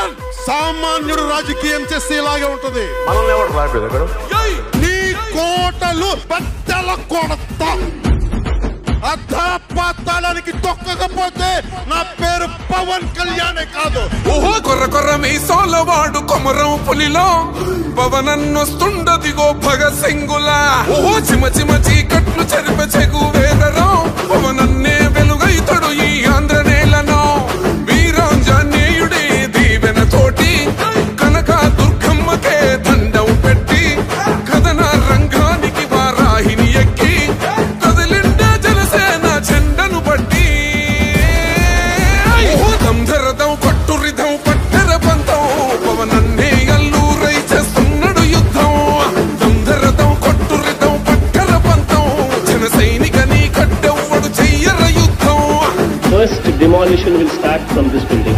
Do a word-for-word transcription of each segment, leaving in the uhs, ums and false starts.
పవన్ సామాన్యుడు రాజకీయం చేస్తే ఇలాగే ఉంటది. మనల్ని ఎవరు రాయలేదు అక్కడ. నీ కోటలు బద్దల కొడతా. అధాపాతాళానికి తొక్కకపోతే నా పేరు పవన్ కళ్యాణే కాదు. ఓహో కొర్ర కొర్ర మీ సోలవాడు కొమరం పులిలో పవనన్నొస్తుండదిగో భగత్ సింగులా. ఓహో చిమ చిమ చీకట్లు చెరిప చెగు వేదరం పవనన్నే వెలుగైతడు ఈ ఆంధ్ర నేలను. వీరాంజనేయుడి దీవెన తోటి కనక దుర్గమ్మకే దండం పెట్టి కథన రంగానికి వారాహిని ఎక్కి కదిలిండే జనసేన చెండను బట్టి. దంధరదం కొట్టురిదం పట్టర పంతం పవనన్నే అల్లూరై చేస్తున్నాడు యుద్ధం. దంధరదం కొట్టురిదం పట్టర పంతం జన సైనికని కట్టెవ్వడు చెయ్యర యుద్ధం. First demolition will start from this building.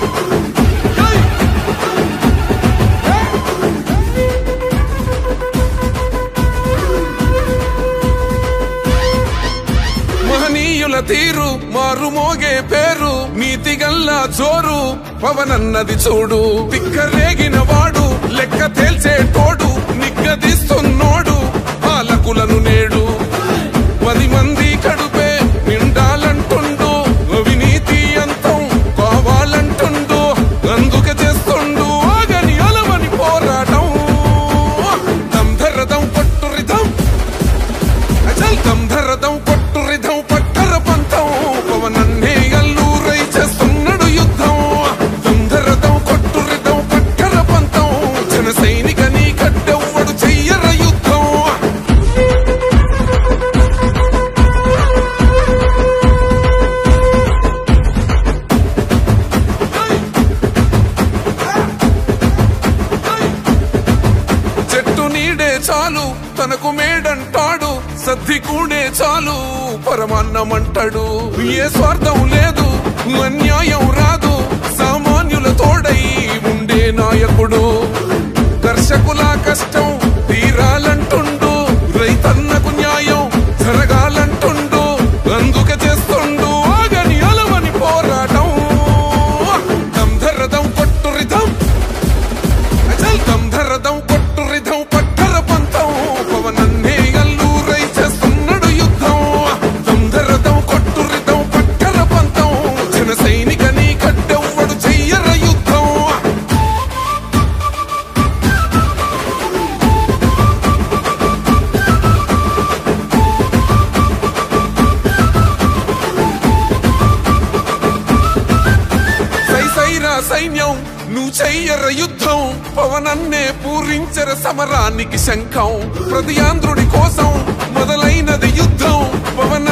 మహనీయుల తీరు మారు మోగే పేరు నీతి గల్లా జోరు పవనన్నది చూడు. తిక్కరేగిన వాడు లెక్క తేల్చే తోడు నిగ్గదీస్తున్నోడు పాలకులను నేడు. పది మంది కడుపే నిండాలంటుండు అవినీతి అంతం కావాలంటుండు అందుకే చేస్తుండు ఆగని అలవని పోరాటం. దంధరదం కొట్టురిదం అచల్ దంధరదం కొట్టురిదం పట్టర పంతం పవనన్నే అల్లూరై చేస్తున్నాడు యుద్ధం. దంధరదం కొట్టురిదం పట్టర పంతం జన సైనికని కట్టెవ్వడు చెయ్యర యుద్ధం. చెట్టు నీడే చాలు తనకు మేడంటాడు సద్ది కూడే చాలు పరమాన్నమంటాడు. ఏ స్వార్థం లేదు అన్యాయం రాదు సామాన్యుల తోడై ఉండే నాయకుడు. కర్షకుల కష్టం తీరాలంటుండు రైతన్నకు న్యాయం జరగాలంటుండు అందుకే చేస్తుండు ఆగని అలవని పోరాటం. దంధరదం కొట్టురిదం అచల్ దంధరదం కొట్టురిదం పట్టర పంతం పవనన్నే అల్లూరై చేస్తున్నాడు యుద్ధం. దంధరదం కొట్టురిదం పట్టర పంతం జన సైనికని కట్టెవ్వడు చెయ్యర యుద్ధం. సై సైరా సైన్యం నువ్వు చెయ్యర యుద్ధం పవనన్నే పూరించర సమరానికి శంఖం. ప్రతి ఆంధ్రుడి కోసం మొదలైనది యుద్ధం పవన